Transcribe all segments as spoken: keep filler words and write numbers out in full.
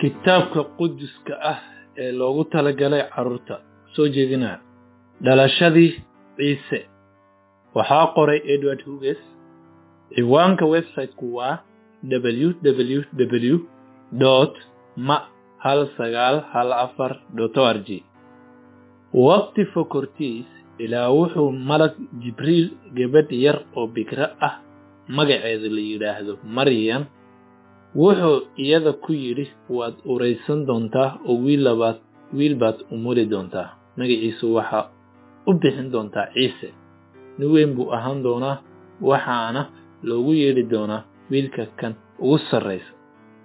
kitaabka quduska ah ee loogu talagalay carruurta soo jeedinaya dhalashadii Ciise waxaa qoray Edward Hughes ciwaanka website-ku waa w w w dot ma hal sagaal hal afar dot org waqti fokortiis ilaa wuxuu malag Jibriil gabadh yar oo bikra ah magaceeda la yiraahdo Maryam wuxuu iyada ku yiri waad ureysan doontaa oo wiil labaad wiil baad umuri doontaa magaciisu waxa u bixin doontaa Ciise nin weyn buu ahaan doonaa waxaana loogu yeeri doonaa wiilka kan ugu sareysa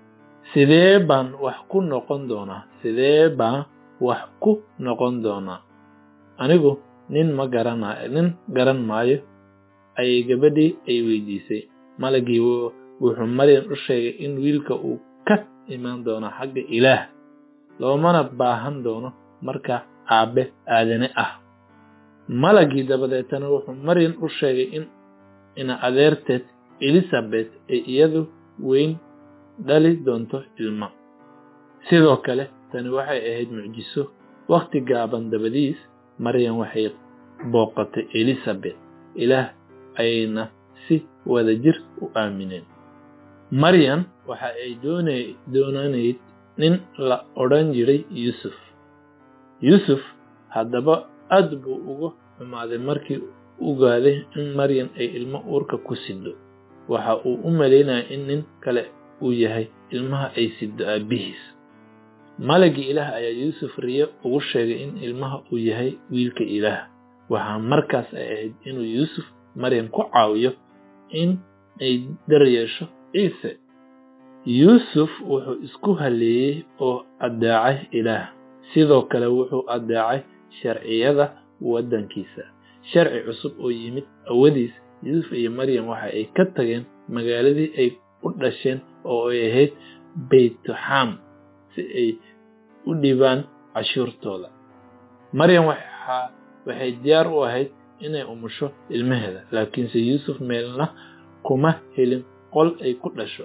sidee baan wax ku noqon doonaa sidee baan wax ku noqon doonaa anigu nin ma garanayo nin garan maayo ay gabadhii ay weydiisay malagii wuxuu Maryam u sheegay in wiilka uu ka imaan doono xagga Ilaah loomana baahan doono marka aabe aadane ah malagii dabadeetana wuxuu Maryam u sheegay in ina adeerteed Elizabeth ay iyadu weyn dhali doonto ilma sidoo kale tani waxay ahayd mucjiso waqti gaaban dabadiis Maryam waxay booqatay Elizabeth Ilaah ayna si wada jir u aamineen Maryam waxa ay doonay doonaneyd nin la oran jiray Yusuf Yusuf hadaba aad buu uga xumaaday markii uu ogaaday in Maryam ay ilmo uurka ku sido waxa uu u maleynaa in nin kale uu yahay ilmaha ay sido aabihiis malagi Ilaah ayaa Yusuf riyo ugu sheegay in ilmaha uu yahay wiilka Ilaah waxa markaas ay ahayd inuu Yusuf Maryam ku caawiyo in ay daryeesho Ciise Yusuf wuxuu isku haleeyay oo adeecay Ilaah sidoo kale wuxuu adeecay sharciyada wadankiisa sharci cusub oo yimid awadiis Yusuf iyo Maryam waxa ay ka tageen magaaladii ay u dhasheen oo ay ahayd Bethlehem si ay u dhibaan cashuurtooda Maryam waxa waxay diyaar u ahayd inay umusho ilmaheeda laakiin si Yusuf meelna kuma helin qol ay ku dhasho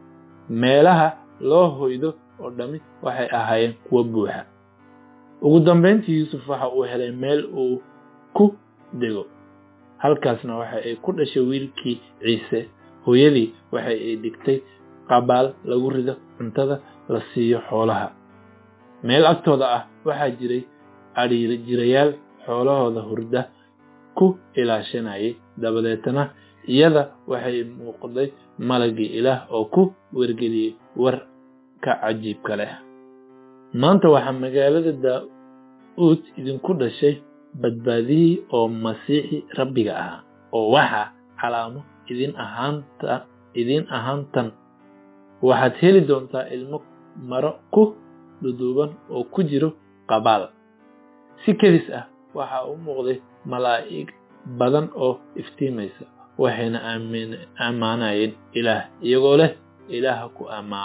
meelaha loo hoydo oo dhami waxay ahaayeen kuwa buuxa ugu dambeyntii Yusuf waxa uu helay meel uu ku dego halkaasna waxa ay ku dhashay wiilkii Ciise hooyadii waxa ay dhigtay qabaal lagu rido cuntada la siiyo xoolaha meel agtooda ah waxa jiray ariir jirayaal xoolahooda hurda ku ilaashanayay dabadeetana iyada waxay muuqday malagii Ilaah oo ku wargeliyay war ka cajiib kale maanta waxa magaalada Daa'uud idinku dhashay badbaadii oo Masiixi Rabbiga ah oo waxa calaamo idin ahaanta idin ahaantan waxaad heli doontaa ilmo maro ku duduban oo ku jiro qabaal si kedis ah waxa uu muuqday malaa'ig badan oo iftiimaysa waxayna aaminayeen Ilaah iyagoo leh Ilaah ku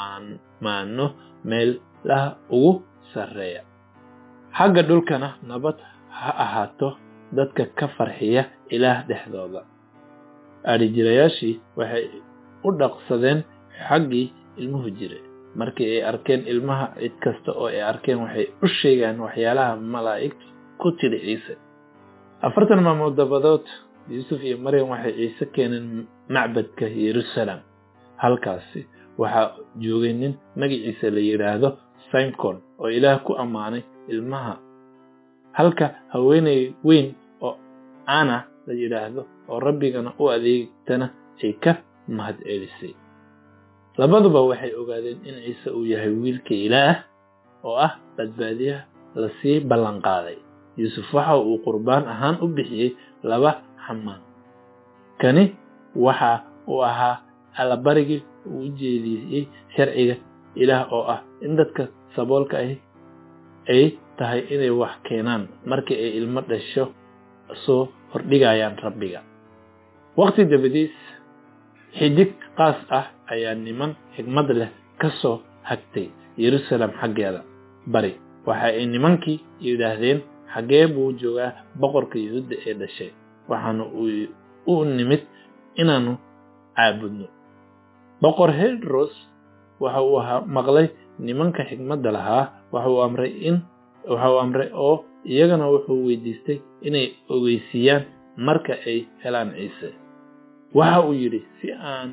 amaano meel laha ugu sareeya xagga dhulkana nabad ha ahaato dadka ka farxiya Ilaah dhexdooda arijirayaashii waxay u dhaqsadeen xaggii ilmuhu jiray markii ay arkeen ilmaha cid kasta oo ay arkeen waxay u sheegaan waxyaalaha malaa'igtu ku tiri Ciise afartan maalmood dabadood Yusuf iyo Maryam waxay Ciise keeneen macbadka Jerusalem halkaasi waxa joogay nin magaciisa la yiraahdo Simon oo Ilaah ku amaanay ilmaha halka haweeney weyn oo Ana la yiraahdo oo Rabbigana u adeegtana ay ka mahad celisay labaduba waxay ogaadeen in Ciise uu yahay wiilka Ilaah oo ah badbaadiyaha la sii ballan qaaday Yusuf waxa uu qurbaan ahaan u bixiyay laba xamaan kani waxa uu ahaa alabarigi uu jeediyay sharciga Ilaah oo ah in dadka saboolka ah ay tahay inay wax keenaan markii ay ilmo dhasho soo hordhigayaan Rabbiga waqti dabadiis xidig qaas ah ayaa niman xigmad leh ka soo hagtay Jerusalem xaggeeda bari waxa ay nimankii yiraahdeen xagee buu joogaa boqorka Yuhuudda ee dhashay waxaana uu u nimid inaanu caabudno boqor Herodes waxa uu maqlay nimanka xigmadda lahaa waxa uu amray in waxa uu amray oo iyagana wuxuu weydiistay inay ogeysiiyaan marka ay helaan ciise waxa uu yidhi si aan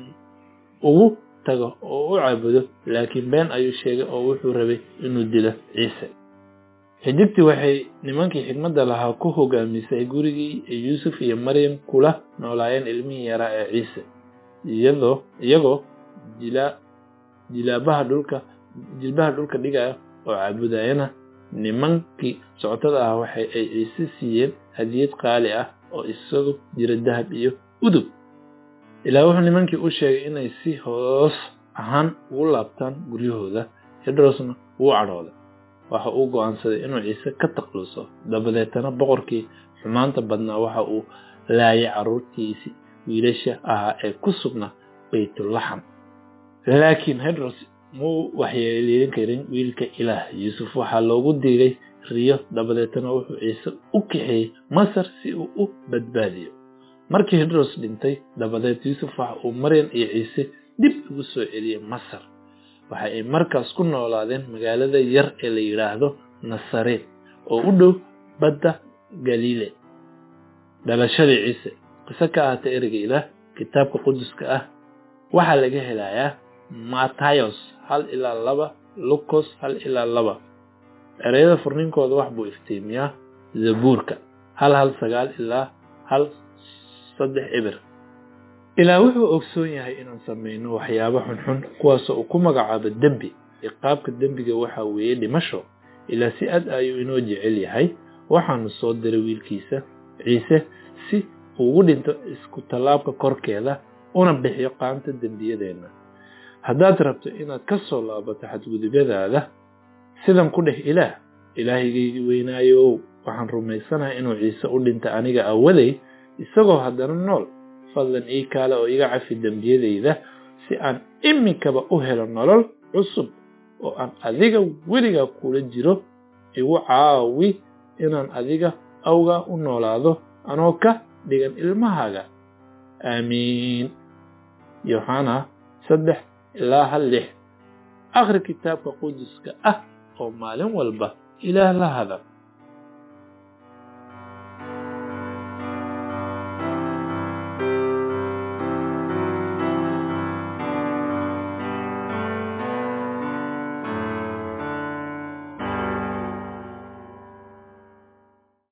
ugu tago oo u caabudo laakiin been ayuu sheegay oo wuxuu rabay inuu dilo ciise xidigtii waxay nimankii xigmadda lahaa ku hogaamisay gurigii yuusuf iyo maryam kula noolaayeen ilmihii yaraa ee ciise iyadoo iyagoo jila jilaabaha dhulka jilbaha dhulka dhigaya oo caabudayana nimankii socotada ah waxay ay ciise siiyeen hadiyad qaali ah oo isagu jira dahab iyo udub ilaa wuxuu nimankii u sheegay inay si hoos ahaan ugu laabtaan guryahooda Hedrosna wuu cadhooday waxa uu go'aansaday inuu ciise ka taqluso dabadeetana boqorkii xumaanta badnaa waxa uu laayay carruurtiisii wiilasha ahaa ee ku sugnaa baytulaxam laakiin Hedros muu waxyeeleyn karin wiilka ilaah Yuusuf waxaa loogu diiday riyo dabadeetana wuxuu ciise u kaxeeyey Masar si uu u badbaadiyo markii Hedros dhintay dabadeed Yuusuf waxa uu Maryam iyo ciise dib ugu soo celiyay Masar waxa ay markaas ku noolaadeen magaalada yar ee la yiraahdo Nasaret oo u dhow badda Galiile dhalashada ciise qisa ka ah ereyga ilaah kitaabka quduska ah waxa laga helayaa Matthayos hal ilaa laba Lucas hal ilaa laba ereyada furninkooda wax buu iftiimiyaa Zabuurka hal hal sagaal ilaa hal saddex eber ilaa wuxuu ogsoon yahay inaan sameeyno waxyaabo xunxun kuwaas oo ku magacaabo dambi iqaabka dambiga waxa weeye dhimasho ilaa si aad ayuu inoo jecel yahay waxaanu soo diray wiilkiisa ciise si uu ugu dhinto isku talaabka korkeeda una bixiyo qaanta dambiyadeena haddaad rabto inaad ka soo laabato xadgudubadaada sidan ku dheh ilaah ilaahigaygi weynaayo waxaan rumaysanahay inuu ciise u dhintay aniga awaday isagoo haddana nool fadlan ii kaale oo iga cafi dambiyadayda si aan imikaba u helo nolol cusub oo aan adiga weligaa kula jiro igu caawi inaan adiga awga u noolaado anoo ka dhigan ilmahaaga aamiin Yohana saddex ilaa hal lix akhri kitaabka quduska ah oo maalin walba ilaah la hada